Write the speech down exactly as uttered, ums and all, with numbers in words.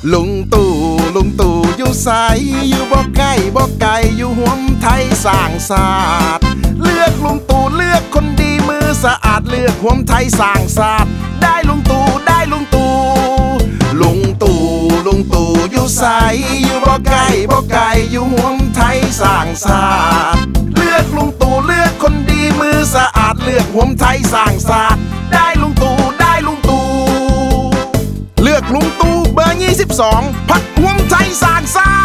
ลุงตู่ลุงตู่อยู่ไสอยู่บ่ใกล้บ่ไกลอยู่ห่วมไทยสร้างชาติเลือกลุงตู่เลือกคนดีมือสะอาดเลือกห่วมไทยสร้างชาติได้ลุงตู่ได้ลุงตู่ลุงตู่ลุงตู่อยู่ไสอยู่บ่ใกล้บ่ไกลอยู่ห่วมไทยสร้างชาติเลือกลุงตู่เลือกคนดีมือสะอาดเลือกห่วมไทยสร้างชาติได้ลุงตู่ได้ลุงตู่เลือกลุงตู่เบอร์ยี่สิบสองพรรคห่วมไทยสร้างชาติ